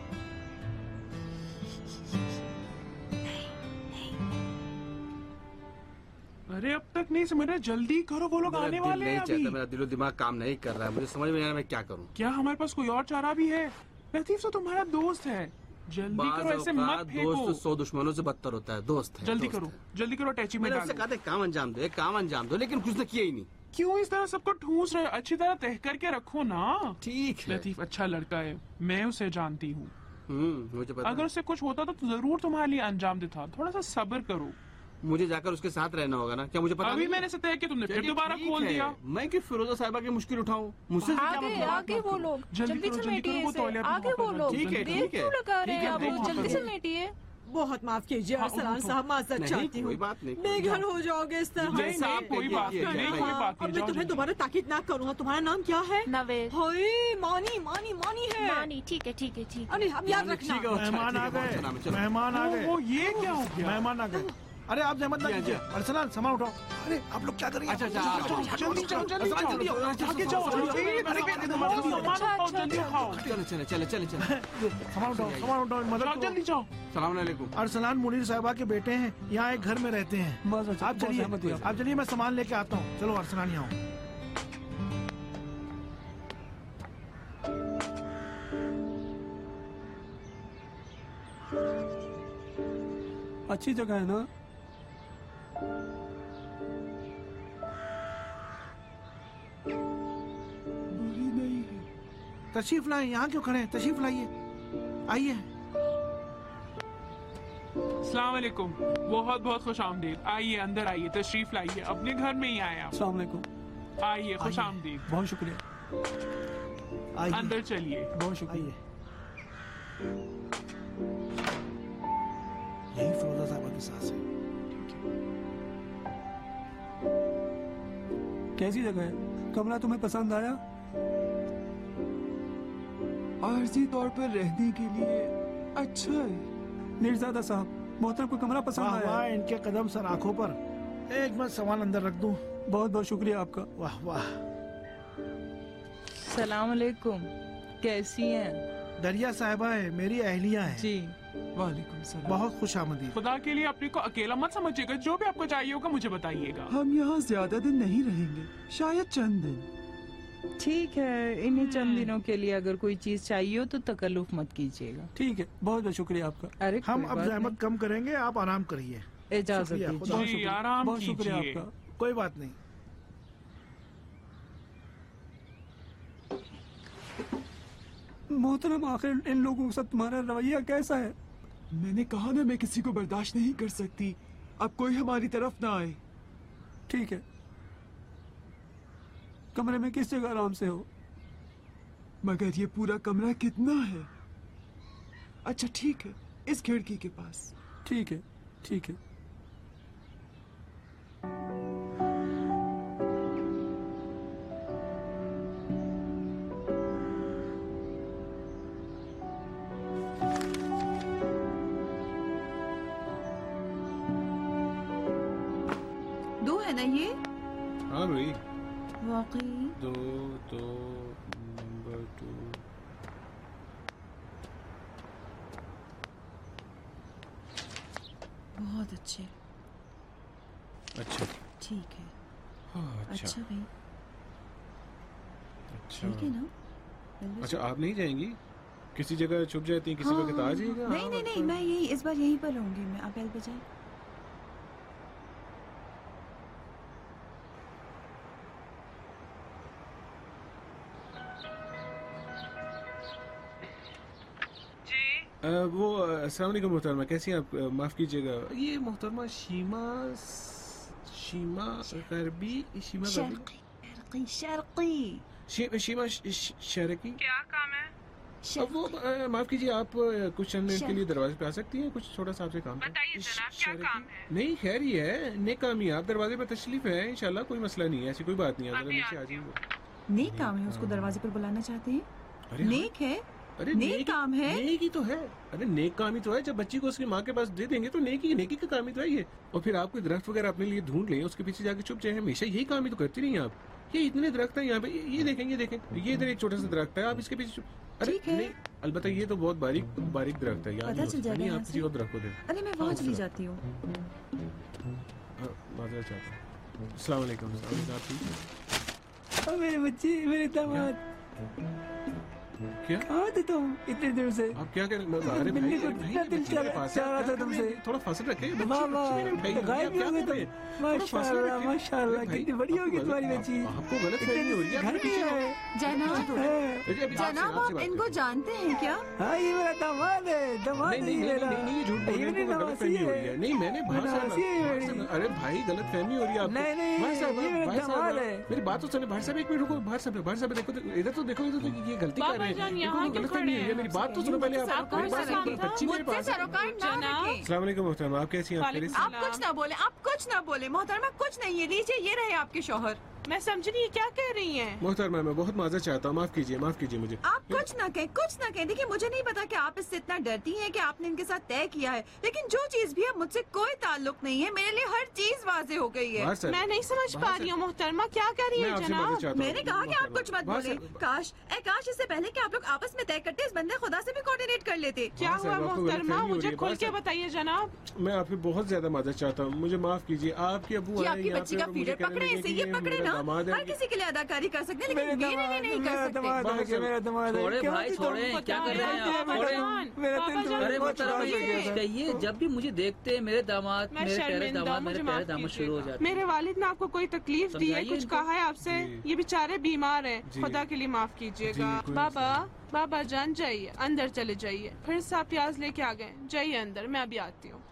अरे अब तक नहीं समझ रहे, जल्दी करो, वो लोग
मेरा
आने
दिल
वाले
नहीं
हैं
चाहता,
अभी।
मेरा दिलो दिमाग काम नहीं कर रहा है। मुझे समझ में नहीं आ रहा मैं क्या करूं।
क्या हमारे पास कोई और चारा भी है? लतीफ तो तुम्हारा दोस्त है, जल्दी
बाज़
करो, ऐसे
औक़ात
मत फेंको।
दोस्त सौ दुश्मनों से बदतर होता है। दोस्त है,
जल्दी
दोस्त
करो,
है।
जल्दी करो, टैची में
मैंने उससे
डालो।
कहा था काम अंजाम दो, एक काम अंजाम दो, लेकिन कुछ ने किया ही नहीं।
क्यों इस तरह सबको ठूस रहे हो? अच्छी तरह तह करके रखो ना।
ठीक है।
लतीफ अच्छा लड़का है, मैं उसे जानती हूँ।
मुझे पता
अगर उससे कुछ होता तो जरूर तुम्हारे लिए अंजाम देता। थोड़ा सा सब्र करो।
मुझे जाकर उसके साथ रहना होगा ना, क्या मुझे पता
अभी
नहीं?
मैंने से तय किया, तुमने फिर
चलिए,
दोबारा
ठीक
खोल
है।
दिया।
मैं कि फिरोजा साहिबा की मुश्किल उठाऊं? मुझसे क्या
आगे
मतलब?
आगे वो लोग
जल्दी
जल्दी
करो,
से
जल्दी करो,
लेटिए
वो
इसे।
तौलिया भी
आगे
वहाँ
वो
पर
लोग
ठीक है,
देर
ठीक है,
क्यों लगा रहे
ठीक
हैं
है,
आप
देख
लोग?
लीजिए।
जल्दी से लेटिए।
बहुत माफ कीजिए
हाँ,
अरसलान
उठो।
साहब, माजरत
नहीं,
चाहती हूँ।
कोई बात नहीं, कोई
बेघर हो जाओगे इस तरह
नहीं,
से।
नहीं, कोई बात नहीं, नहीं, कोई
हाँ,
बात
और
नहीं,
मैं
जाओ
तुम्हें
जल्दी।
दोबारा ताकीद ना करूँगा। तुम्हारा नाम क्या है?
नवेद।
हाय मानी मानी मानी है।
मानी, ठीक है ठीक है ठीक है।
अरे अब याद रखना।
ठीक है, अच्छा,
मेहमान
ठीक
आ
है, बहुत अच्छा नाम है,
गए,
चलो।
मेहमान आ गए,
वो ये क्या हो गया?
मेहमान आ गए। अरे आप जहमत ना
जी,
कीजिए।
जी।
अरसलान सामान उठाओ। अरे आप लोग क्या कर रही हैं?
अच्छा, अच्छा,
जल्दी
आ
जाओ,
जाओ,
जल्दी जाओ, जल्दी
अरसलान, जल्दी आओ,
जाओ,
अच्छा,
आगे
अच्छा,
जाओ,
अच्छा,
जल्दी,
अच्छा,
अरे,
अच्छा,
अरे,
अच्छा,
खाओ,
अच्छा,
सामान
अच्छा,
उठाओ,
अच्छा,
जल्दी
अच्छा,
खाओ।
चलो चलो चलो चलो चलो।
सामान उठाओ, सामान उठाओ, मदद
जाओ,
करो।
जल्दी जाओ।
सलाम अलैकुम।
अरसलान मुनीर साहबा के बेटे हैं, यहाँ एक घर में रहते हैं।
बस अच्छा,
आप
बहुत
चलिए,
सहमति है।
आप चलिए, मैं सामान लेके आता हूँ। चलो अरसलान यहाँ आओ।
अच्छी जगह है ना?
तशरीफ लाए, यहाँ क्यों खड़े हैं? तशरीफ लाइए, आइए।
अस्सलाम वालेकुम, बहुत बहुत खुश आमदीद। आइए अंदर आइए, तशरीफ लाइए, अपने घर में ही आए आप।
अस्सलाम वालेकुम।
आइए, खुश आमदीद।
बहुत शुक्रिया।
आइए,
अंदर चलिए।
बहुत शुक्रिया।
आइए। यही फिरोजा साहबा की सास है।
कैसी जगह है? कमरा तुम्हें पसंद आया?
आर्जी तौर पर रहने के लिए अच्छा है।
मीरजादा साहब, मोहतरम को कमरा पसंद
वाह
आया?
वाह, इनके कदम सर आंखों पर। एक मिनट सामान अंदर रख दूं।
बहुत बहुत शुक्रिया आपका।
वाह वाह।
सलाम अलैकुम, कैसी हैं?
दरिया साहिबा है, मेरी अहलिया है।
जी
वालेकुम सलाम।
बहुत खुश आमदीद।
खुदा के लिए अपने को अकेला मत समझिएगा, जो भी आपको चाहिए होगा मुझे बताइएगा।
हम यहाँ ज्यादा दिन नहीं रहेंगे, शायद चंद दिन।
ठीक है, इन्हीं चंद दिनों के लिए अगर कोई चीज चाहिए हो तो तकल्लुफ मत कीजिएगा।
ठीक है, बहुत बहुत शुक्रिया आपका।
अरे
हम
कोई
अब
बात
जहमत कम करेंगे, आप आराम करिए।
नहीं। इजाजत
शुक्रिया,
दीजिए।
खुदा
बहुत
जी,
शुक्रिया,
आराम
बहुत शुक्रिया
कीजिए।
आपका।
कोई बात नहीं।
मोहतरम, आखिर इन लोगों के साथ तुम्हारा रवैया कैसा है?
मैंने कहा ना, मैं किसी को बर्दाश्त नहीं कर सकती। अब कोई हमारी तरफ ना आए।
ठीक है। कमरे में किस जगह आराम से हो?
मगर ये पूरा कमरा कितना है? अच्छा ठीक है, इस खिड़की के पास।
ठीक है, ठीक है।
चाहिए?
हाँ भाई,
वाकई
दो दो नंबर टू।
बहुत अच्छे।
अच्छा
ठीक है।
हाँ, अच्छा
अच्छा भाई,
अच्छा
ठीक है ना?
अच्छा, आप नहीं जाएंगी? किसी जगह छुप जाती हैं, किसी
हाँ,
वक्त आ जाइएगा?
नहीं नहीं नहीं, मैं यही इस बार यहीं पर रहूंगी मैं। आप बेल बजाएं।
आ, वो अस्सलाम वालेकुम मोहतरमा, कैसी हैं आप? आ, माफ कीजिएगा, ये मोहतरमा शीमा शीमा गरबी शीमा गरबी
शर्की शर्की
शी- शीमा श- श- शरकी।
क्या काम है?
अब वो आ, माफ कीजिए, आप आ, कुछ चंद मिनट के लिए दरवाजे पे आ सकती हैं? कुछ थोड़ा सा आपसे काम था।
बताइए जनाब, क्या काम है?
नहीं खैर ही है, नेक काम ही है। आप दरवाजे पे तशरीफ है, इंशाल्लाह कोई मसला नहीं है, ऐसी कोई बात नहीं है। जरा नीचे आ जाइए।
नेक काम है, उसको दरवाजे पर बुलाना चाहते हैं?
अरे हाँ।
नेक है?
अरे
नेक
नेक
काम है?
नेक ही तो है। अरे नेक काम ही तो है, जब बच्ची को उसकी माँ के पास दे देंगे तो नेकी नेकी का काम ही तो है ये। और फिर आप कोई दरख्त वगैरह अपने लिए ढूंढ लें, उसके पीछे जाके छुप जाए, हमेशा यही काम ही तो करती रही हैं आप। ये इतने दरख्त हैं यहाँ पे, ये ये देखें, ये देखें, ये इधर एक छोटा सा दरख्त है, आप इसके पीछे छुप। अरे
ठीक है।
नहीं, अलबत्ता ये तो बहुत बारीक बारीक दरख्त है, याद
पता चल जाएगा
नहीं,
यहाँ
आप
से।
किसी और दरख्त को दें।
अरे मैं वहाँ चली जाती हूँ।
हाँ, माजरत चाहता हूँ। अस्सलाम वालेकुम। आप ठीक?
ओ मेरे बच्चे, मेरे दामाद,
क्या
कहाँ थे तुम इतने देर से?
आप क्या कर रहे हैं? अरे भाई,
मिलने को
अरे भाई,
कितना
ये
दिल
बच्ची
चाह
मेरे पास
चाह
है,
रहा
क्या
था
कर
तुमसे।
रहे हैं? थोड़ा फासिल रखें, बच्ची-
वाह
बच्ची
वाह,
मेरे भाई, आप
गायब भी
क्या
हो गए
कर रहे हैं?
तुम।
थोड़ा फासिल
माशाल्लाह
रखें।
माशाल्लाह,
भाई,
कितनी बड़ी होगी तुम्हारी
आप-
बच्ची।
आपको गलत फहमी हो रही है।
घर
आप
में
पीछे
है।
जनाब
अरे अभी आपसे-
जनाब,
आपसे
आप
बात
इनको
करें।
जानते हैं क्या?
हाँ, ये मेरा दामाद है, दामाद
नहीं
है
नहीं
ये
नहीं
मेरा।
नहीं नहीं, झूठ बोल रहे
ये
हैं,
मेरी
आपको गलत
नवासी
फहमी हो रही
है।
है। नहीं, मैंने बाहर से
नवासी है
बाहर
मेरी।
से- अरे भाई, गलत फहमी हो रही है आपको।
नहीं, नहीं,
भाई साहब,
ये मेरा
भाई साहब,
दामाद है।
मेरी बात तो सुने। भाई साहब, एक मिनट रुको। भाई साहब, भाई साहब, देखो, इधर तो देखो, इधर तो ये गलती कर रहे हैं।
जान,
इनको
यहाँ
तो
क्यों
गलत फहमी
खड़े
है।
हैं?
मेरी बात तो सुनो पहले। आप
आपको
मेरी बात
सलाम
सुनो,
था?
बच्ची मेरे
मुझसे
पास है।
सरोकार ना
जनाब।
रखें।
अस्सलाम वालेकुम मोहतरमा, आप कैसी हैं? आप खैरियत से?
आप कुछ ना बोले, आप कुछ ना बोले। मोहतरमा कुछ नहीं है, लीजिए ये रहे आपके शौहर।
मैं समझ नहीं क्या कह रही हैं।
मोहतरमा, मैं बहुत माजरत चाहता हूँ, माफ कीजिए, माफ कीजिए मुझे।
आप कुछ ना कहें, कुछ ना कहें। देखिए, मुझे नहीं पता कि आप इससे इतना डरती हैं कि आपने इनके साथ तय किया है, लेकिन जो चीज भी है मुझसे कोई ताल्लुक नहीं है। मेरे लिए हर चीज वाजे हो गई है।
बाहर से-
मैं नहीं समझ
बाहर
पा
से-
रही हूँ मोहतरमा, क्या कह रही
मैं
है
आपसे
जनाब?
मदद चाहता हूँ।
मैंने कहा कि आप कुछ मत
बाहर
बोले।
से-
काश ए काश इससे पहले कि आप लोग आपस में तय करते, इस बंदे खुदा से भी कोऑर्डिनेट कर लेते।
क्या
बाहर से
हुआ
आपको गलतफहमी
मोहतरमा,
हो रही
मुझे
है,
खुल
बाहर
के
से-
बताइए जनाब।
मैं आपकी बहुत ज्यादा मदद चाहता हूँ, मुझे माफ कीजिए। आपके अबू
ये
आए
आपकी
यहाँ
बच्ची
पे
का
और मुझे
फीडर
कहने
पकड़े
लगे
इसे,
कि
ये
ये
पकड़े
मेरा
ना।
दामाद है।
हर किसी के लिए अदाकारी कर सकते हैं,
मेरे
लेकिन मेरे लिए
दामाद,
नहीं
मेरा
कर
दामाद
सकते।
है कि मेरा दामाद है।
छोड़े
क्यों
भाई,
तुम-
छोड़े, क्या कर रहे हैं आप?
मेरा-
छोड़े।
मेरा
पापा
दिल
जान,
अरे
बहुत
मोहतरमा,
नाराज हो
ये
गया था।
कहिए, जब भी मुझे देखते हैं मेरे दामाद,
मैं
मेरे प्यारे
शर्मिंदा,
दामाद,
मुझे
मेरे
माफ
प्यारे दामाद शुरू हो
कीजिएगा।
जाते हैं।
मेरे वालिद ने आपको कोई तकलीफ दी है,
समझाइए
कुछ
इनको।
कहा है आपसे?
जी।
ये बेचारे बीमार हैं,
जी।
खुदा के लिए माफ कीजिएगा।
जी, कोई
बाबा बाबा जान, जाइए अंदर चले जाइए। फिर से आप प्याज लेके आ गए, जाइए अंदर, मैं अभी आती हूँ।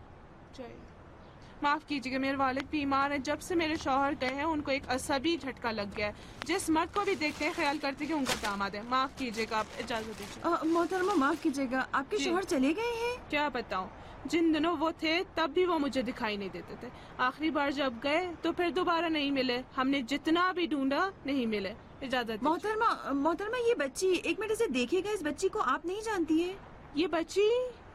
जाइए। माफ कीजिएगा, मेरे वालिद बीमार हैं। जब से मेरे शौहर गए हैं उनको एक असबी झटका लग गया है। जिस मर्द को भी देखते हैं ख्याल करते हैं कि उनका दामाद है। माफ कीजिएगा, आप इजाजत दीजिए।
अ, मोहतरमा माफ कीजिएगा, आपके
जी।
शौहर चले गए हैं?
क्या बताऊं, जिन दिनों वो थे तब भी वो मुझे दिखाई नहीं देते थे। आखिरी बार जब गए तो फिर दोबारा नहीं मिले। हमने जितना भी ढूंढा नहीं मिले। इजाजत दीजिए।
मोहतरमा मोहतरमा ये बच्ची, एक मिनट इसे देखिएगा। इस बच्ची को आप नहीं जानती है?
ये बच्ची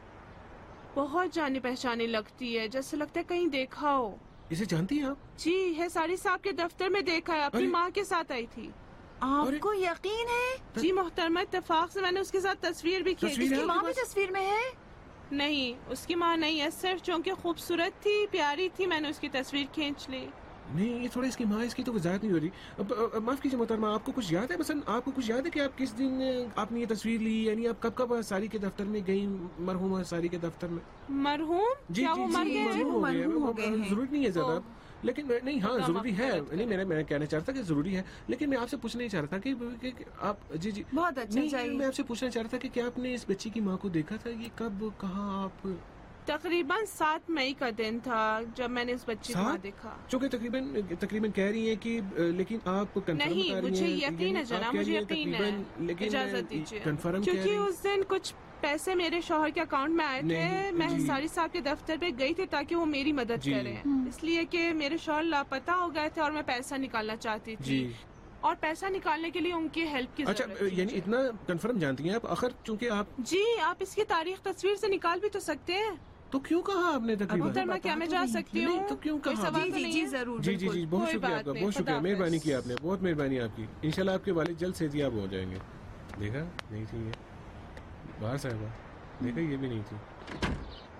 बहुत जानी पहचानी लगती है, जैसे लगता है कहीं देखा हो।
इसे जानती हैं आप?
जी, है सारी साहब के दफ्तर में देखा है, अपनी
अरे!
माँ के साथ आई थी।
आपको यकीन है?
जी मोहतरमा, इत्तेफाक से मैंने उसके साथ तस्वीर भी खींची।
तस्वीर है
उसकी माँ भी तस्वीर में है?
नहीं, उसकी माँ नहीं है, सिर्फ चूंकि खूबसूरत थी, प्यारी थी, मैंने उसकी तस्वीर खींच ली।
नहीं, ये थोड़ा इसकी माँ, इसकी तो वजाहत नहीं हो रही। अब, अब माफ कीजिए मोहतरमा, आपको कुछ याद है? मसलन आपको कुछ याद है कि आप किस दिन अ, आपने ये तस्वीर ली? यानी आप कब कब सारी के दफ्तर में गई, मरहूम सारी के दफ्तर में?
मरहूम?
जी
क्या
जी
वो मर
जी,
गए हैं?
मरहूम हो गए हैं।
मरहूम हो
वो-
गए हैं।
जरूरी नहीं है ज्यादा,
ओह।
लेकिन मैं- नहीं, हाँ
खुदा
जरूरी
माफ
है।
करे।
नहीं, मेरा मैं कहना चाहता था कि जरूरी है, लेकिन मैं आपसे पूछना ही चाह रहा था कि, कि, कि आप जी जी
बहुत अच्छा,
नहीं,
जाइए।
मैं आपसे पूछना चाह रहा था कि क्या आपने इस बच्ची की माँ को देखा था? ये कब, कहाँ आप?
तकरीबन सात मई का दिन था जब मैंने इस बच्ची को
सात?
वहाँ देखा।
चूंकि तकरीबन तकरीबन कह रही हैं कि अ, लेकिन आप कंफर्म
नहीं,
बता रही
मुझे
हैं,
यकीन
यानी
है
आप
जनाब,
कह
मुझे
रही हैं
यकीन
तकरीबन,
है।
लेकिन
इजाजत दीजिए।
कंफर्म कह
क्योंकि
रही हैं।
उस दिन कुछ पैसे मेरे शौहर के अकाउंट में आए थे।
नहीं,
मैं
जी।
सारी साहब के दफ्तर पे गई थी ताकि वो मेरी मदद
जी।
करें, इसलिए कि मेरे शौहर लापता हो गए थे और मैं पैसा निकालना चाहती थी।
जी।
और पैसा निकालने के लिए उनकी हेल्प की
अच्छा,
जरूरत थी।
यानी इतना कंफर्म जानती हैं आप? आखिर चूंकि आप
जी, आप इसकी तारीख तस्वीर से निकाल भी तो सकते हैं।
तो क्यों कहा आपने तकरीबन?
मोहतरमा क्या मैं जा सकती हूँ?
तो क्यों
कोई
कहा?
सवाल तो नहीं है?
जरूर
जी जी जी बहुत
कोई
शुक्रिया
बात
आपका,
नहीं,
बहुत शुक्रिया,
खुदा
मेहरबानी
हाफिज।
की आपने, बहुत मेहरबानी आपकी। इंशाल्लाह आपके वालिद जल्द सेहतियाब हो जाएंगे। देखा नहीं थी ये बाहर साहबा, देखा ये भी नहीं थी।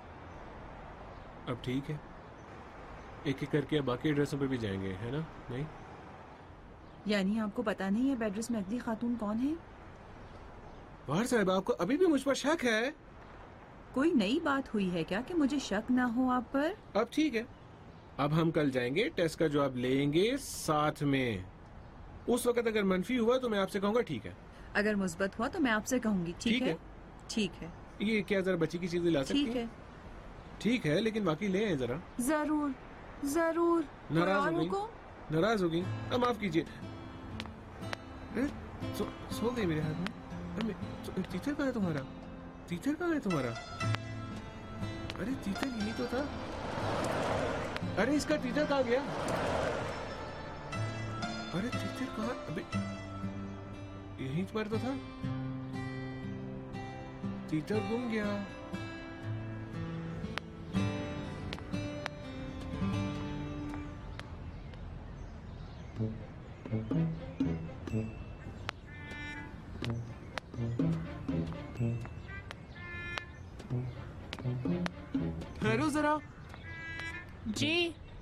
अब ठीक है, एक एक करके अब बाकी एड्रेसों पे भी जाएंगे, है ना? नहीं
यानी आपको पता नहीं है बेड्रेस में अगली खातून कौन है?
बाहर साहबा, आपको अभी भी मुझ पर शक है?
कोई नई बात हुई है क्या कि मुझे शक ना हो आप पर?
अब ठीक है, अब हम कल जाएंगे, टेस्ट का जवाब लेंगे साथ में। उस वक्त अगर मनफी हुआ तो मैं आपसे कहूंगा ठीक है,
अगर मुस्बत हुआ तो मैं आपसे कहूंगी ठीक,
ठीक
है?
है।
ठीक है
ये क्या जरा बच्ची की चीजें ला सकती
ठीक
हैं?
है
ठीक है, लेकिन बाकी ले आए जरा।
जरूर जरूर। कोई
नाराज
और
हो गई?
हुक्म?
नाराज हो गई? अब माफ कीजिए। अरे, सो, सो गई मेरे हाथ में। अरे, सो- तीतर कहाँ है तुम्हारा? तीतर कहाँ है तुम्हारा? अरे तीतर यही तो था। अरे इसका तीतर कहाँ गया? अरे तीतर कहाँ? अबे यहीं पर तो था। तीतर गुम गया।
ठहरो जरा।
जी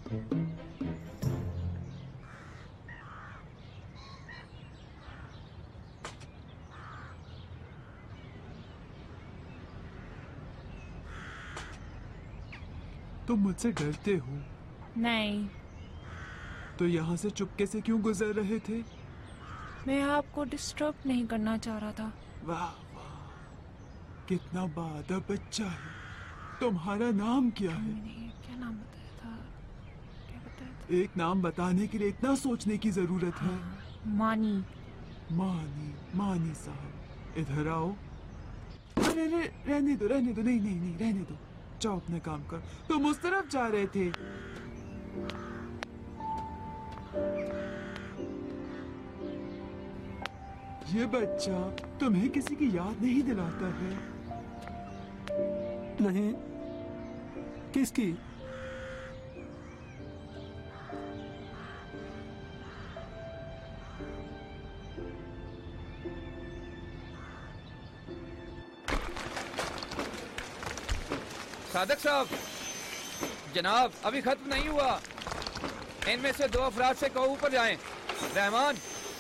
तुम मुझसे डरते हो
नहीं,
तो यहाँ से चुपके से क्यों गुजर रहे थे?
मैं आपको डिस्टर्ब नहीं करना चाह रहा था।
वाह वाह, कितना बादब बच्चा है। तुम्हारा नाम क्या है?
क्या नाम बताया था? क्या बताया था?
एक नाम बताने के लिए इतना सोचने की जरूरत है?
मानी।
मानी, मानी साहब इधर आओ। अरे रे, रहने दो रहने दो, नहीं नहीं नहीं रहने दो, जाओ अपना काम कर। तुम उस तरफ जा रहे थे। ये बच्चा तुम्हें किसी की याद नहीं दिलाता है?
नहीं। किसकी?
सादक साहब, जनाब अभी खत्म नहीं हुआ। इनमें से दो अफराद से कहो ऊपर जाएं। रहमान,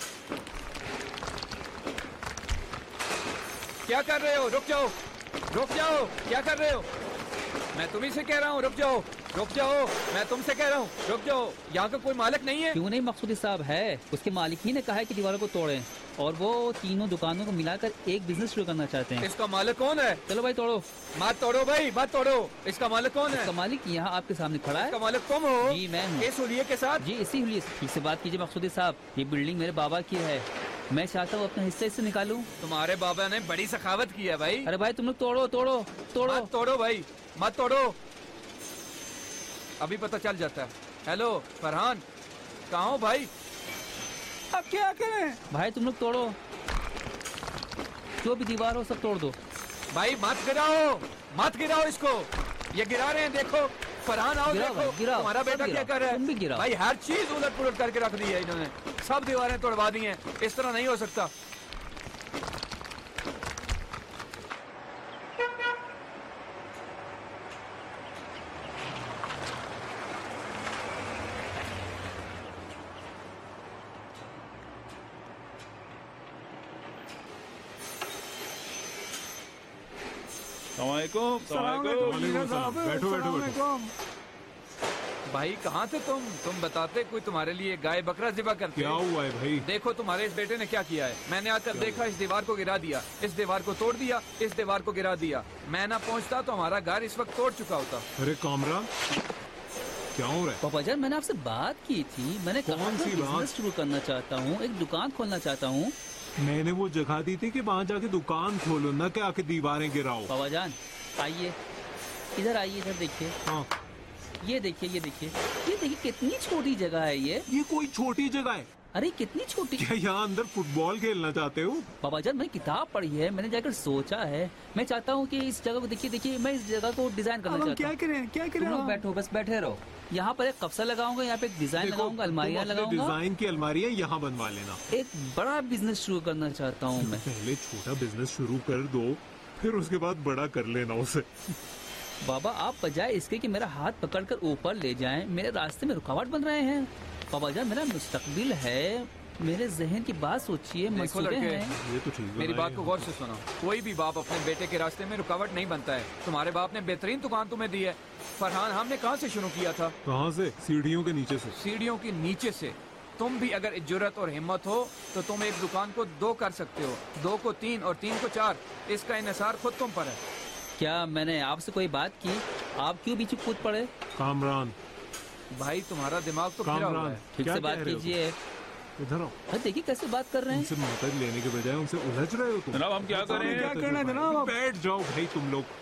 क्या कर रहे हो? रुक जाओ, रुक जाओ, क्या कर रहे हो? मैं तुम्ही से कह रहा हूँ रुक जाओ, रुक जाओ, मैं तुमसे कह रहा हूँ रुक जाओ। यहाँ का कोई मालिक नहीं है?
क्यों नहीं, मकसूदी साहब है। उसके मालिक ही ने कहा है कि दीवारों को तोड़ें और वो तीनों दुकानों को मिलाकर एक बिजनेस शुरू करना चाहते हैं।
इसका मालिक कौन है?
चलो भाई तोड़ो।
मत तोड़ो भाई, मत तोड़ो। इसका मालिक कौन है?
इसका मालिक यहाँ आपके सामने खड़ा है।
इसका मालिक तुम हो?
जी मैं हूँ।
इस हुलिये के साथ?
जी इसी हुलिये से। ठीक से बात कीजिए मकसूदी साहब, ये बिल्डिंग मेरे बाबा की है, मैं चाहता हूँ अपना हिस्सा इससे निकालूं।
तुम्हारे बाबा ने बड़ी सखावत की है भाई।
अरे भाई तुम लोग तोड़ो तोड़ो तोड़ो।
मत तोड़ो भाई, मत तोड़ो, अभी पता चल जाता है। हेलो फरहान, कहाँ हो भाई?
अब क्या करें?
भाई तुम लोग तोड़ो, जो भी दीवार हो सब तोड़ दो।
भाई मत गिराओ, मत गिराओ इसको, ये गिरा रहे हैं देखो। फरहान आओ
गिराओ
देखो,
भाई, गिराओ,
तुम्हारा बेटा
सब
क्या
गिराओ,
कर रहा
तुम भी
है?
गिराओ।
भाई हर चीज उलट पुलट करके रख दी है इन्होंने, सब दीवारें तोड़वा दी हैं। इस तरह नहीं हो सकता।
बैठो बैठो बैठो।
भाई कहाँ थे तुम? तुम बताते कोई तुम्हारे लिए गाय बकरा ज़िबा करते।
क्या हुआ है भाई?
देखो तुम्हारे इस बेटे ने क्या किया है। मैंने आकर देखा, इस दीवार को गिरा दिया, इस दीवार को तोड़ दिया, इस दीवार को गिरा दिया। मैं ना पहुँचता तो हमारा घर इस वक्त तोड़ चुका होता।
अरे कामरान, क्या हो रहा है?
पापा जान, मैंने आपसे बात की थी, मैंने कहा
कौन
था
सी बात?
बिजनेस शुरू करना चाहता हूँ, एक दुकान खोलना चाहता हूँ।
मैंने वो जगह दी थी कि वहाँ जाके दुकान खोलो, न कि आके दीवारें गिराओ।
पापा जान आइए, इधर आइए, इधर देखिए।
हाँ
ये देखिए, ये देखिए, ये देखिए कितनी छोटी जगह है ये।
ये कोई छोटी जगह है?
अरे कितनी छोटी।
क्या यहाँ अंदर फुटबॉल खेलना चाहते हो?
बाबा जान मैंने किताब पढ़ी है, मैंने जाकर सोचा है, मैं चाहता हूँ कि इस जगह को देखिए देखिए मैं इस जगह को डिजाइन करना चाहता हूँ।
क्या करें क्या करें?
तुम लोग बैठो, बस बैठे रहो। यहाँ पर एक कप्सा लगाऊंगा, यहाँ पे एक डिजाइन लगाऊंगा, अलमारियाँ लगाऊंगा।
डिजाइन की अलमारियाँ यहाँ बनवा लेना।
एक बड़ा बिजनेस शुरू करना चाहता हूँ मैं।
पहले छोटा बिजनेस शुरू कर दो, फिर उसके बाद बड़ा कर लेना उसे।
बाबा आप बजाय इसके कि मेरा हाथ पकड़कर ऊपर ले जाएं, मेरे रास्ते में रुकावट बन रहे हैं। बाबा जान मेरा मुस्तकबिल है, मेरे जहन की बात सोचिए, मंसूबे हैं।
ये तो ठीक है।
मेरी बात को गौर से सुनो। कोई भी बाप अपने बेटे के रास्ते में रुकावट नहीं बनता है। तुम्हारे बाप ने बेहतरीन दुकान तुम्हें दी है। फरहान हमने कहाँ से शुरू किया था?
कहाँ से? सीढ़ियों के नीचे से।
सीढ़ियों के नीचे से। तुम भी अगर जुर्रत और हिम्मत हो तो तुम एक दुकान को दो कर सकते हो, दो को तीन और तीन को चार। इसका इन्हिसार खुद तुम पर है।
क्या मैंने आपसे कोई बात की? आप क्यों बीच कूद पड़े?
कामरान
भाई तुम्हारा दिमाग तो फिरा हुआ है।
ठीक से बात कीजिए।
इधर आओ।
देखिए कैसे बात कर रहे हैं।
उनसे मदद लेने के बजाय उनसे उलझ रहे हो तुम।
जनाब हम क्या करें?
क्या करना जनाब?
बैठ जाओ भाई तुम लोग।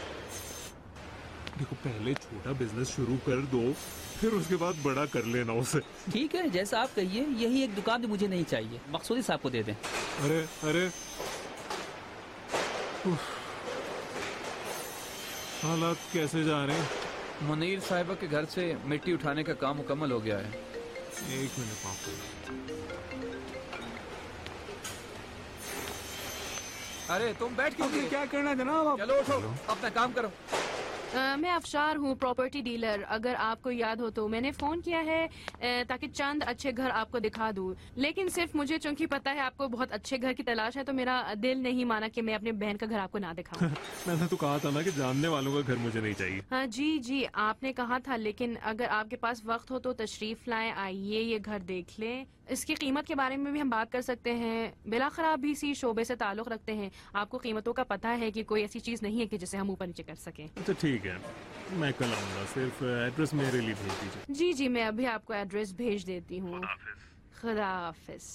देखो पहले छोटा बिजनेस शुरू कर दो, फिर उसके बाद बड़ा कर लेना उसे।
ठीक है जैसा आप कहिए। यही एक दुकान भी मुझे नहीं चाहिए, मकसूदी साहब को दे दें।
अरे अरे हालात कैसे जा रहे हैं?
मुनीर साहिबा के घर से मिट्टी उठाने का काम मुकम्मल हो गया है।
एक मिनट पापा।
अरे तुम बैठ क्यों गए?
क्या करना जनाब?
चलो उठो, अपना काम करो।
Uh, मैं अफशार हूँ, प्रॉपर्टी डीलर। अगर आपको याद हो तो मैंने फ़ोन किया है uh, ताकि चंद अच्छे घर आपको दिखा दूँ, लेकिन सिर्फ मुझे चूंकि पता है आपको बहुत अच्छे घर की तलाश है तो मेरा दिल नहीं माना कि मैं अपनी बहन का घर आपको ना दिखाऊं।
मैंने तो कहा था ना कि जानने वालों का घर मुझे नहीं चाहिए।
हाँ जी जी आपने कहा था, लेकिन अगर आपके पास वक्त हो तो तशरीफ लाएं, आइए ये घर देख लें। इसकी कीमत के बारे में भी हम बात कर सकते हैं। बिलाखिर आप भी इसी शोबे से ताल्लुक रखते हैं, आपको कीमतों का पता है कि कोई ऐसी चीज़ नहीं है कि जिसे हम ऊपर नीचे कर सकें।
तो ठीक है, मैं कल आऊंगा, सिर्फ एड्रेस मेरे लिए भेज दीजिए।
जी जी मैं अभी आपको एड्रेस भेज देती हूँ। खुदा हाफिज।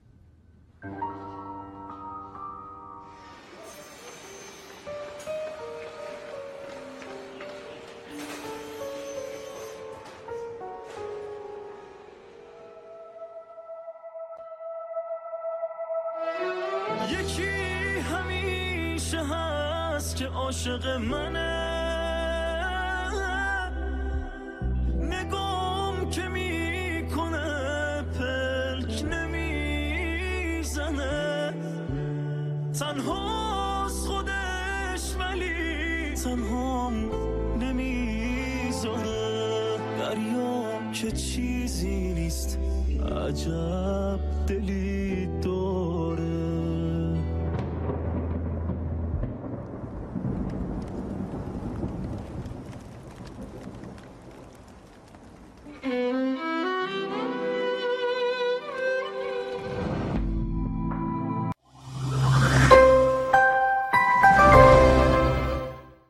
یکی همیشه هست که عاشق منه، نگام که میکنه پلک نمیزنه، تنهاست خودش ولی تنهام نمیذاره، دریا که چیزی نیست، عجب دلی